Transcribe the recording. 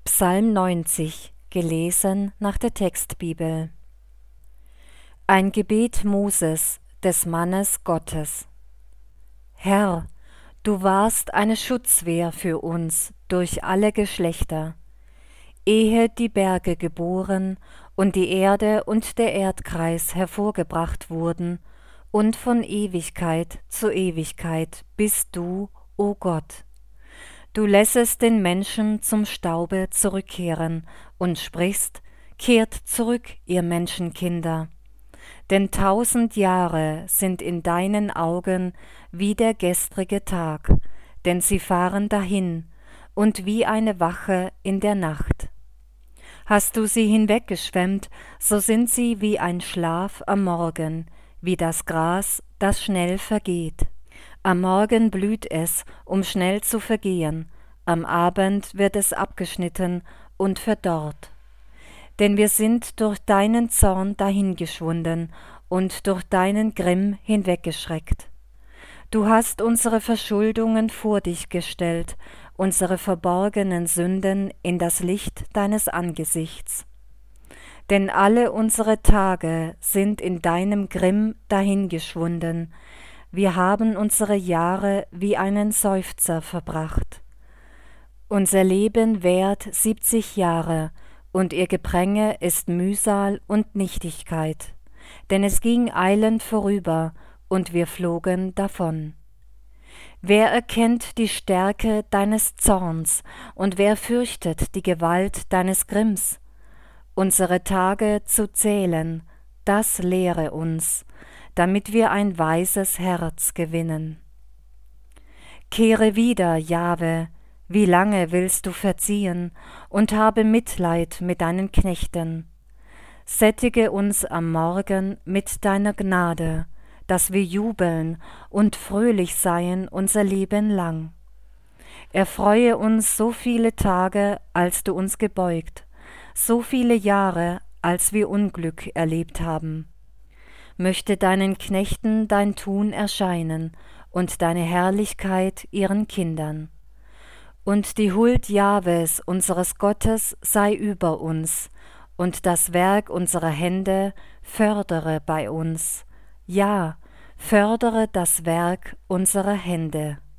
Psalm 90, gelesen nach der Textbibel. Ein Gebet Moses, des Mannes Gottes. Herr, du warst eine Schutzwehr für uns durch alle Geschlechter. Ehe die Berge geboren und die Erde und der Erdkreis hervorgebracht wurden, und von Ewigkeit zu Ewigkeit bist du, o Gott. Du lässest den Menschen zum Staube zurückkehren und sprichst, kehrt zurück, ihr Menschenkinder. Denn 1000 Jahre sind in deinen Augen wie der gestrige Tag, denn sie fahren dahin und wie eine Wache in der Nacht. Hast du sie hinweggeschwemmt, so sind sie wie ein Schlaf am Morgen, wie das Gras, das schnell vergeht. Am Morgen blüht es, um schnell zu vergehen, am Abend wird es abgeschnitten und verdorrt. Denn wir sind durch deinen Zorn dahingeschwunden und durch deinen Grimm hinweggeschreckt. Du hast unsere Verschuldungen vor dich gestellt, unsere verborgenen Sünden in das Licht deines Angesichts. Denn alle unsere Tage sind in deinem Grimm dahingeschwunden, wir haben unsere Jahre wie einen Seufzer verbracht. Unser Leben währt 70 Jahre, und ihr Gepränge ist Mühsal und Nichtigkeit, denn es ging eilend vorüber, und wir flogen davon. Wer erkennt die Stärke deines Zorns, und wer fürchtet die Gewalt deines Grimms? Unsere Tage zu zählen, das lehre uns, damit wir ein weises Herz gewinnen. Kehre wieder, Jahwe, wie lange willst du verziehen, und habe Mitleid mit deinen Knechten. Sättige uns am Morgen mit deiner Gnade, dass wir jubeln und fröhlich seien unser Leben lang. Erfreue uns so viele Tage, als du uns gebeugt, so viele Jahre, als wir Unglück erlebt haben. Möchte deinen Knechten dein Tun erscheinen und deine Herrlichkeit ihren Kindern. Und die Huld Jahwes, unseres Gottes, sei über uns, und das Werk unserer Hände fördere bei uns. Ja, fördere das Werk unserer Hände.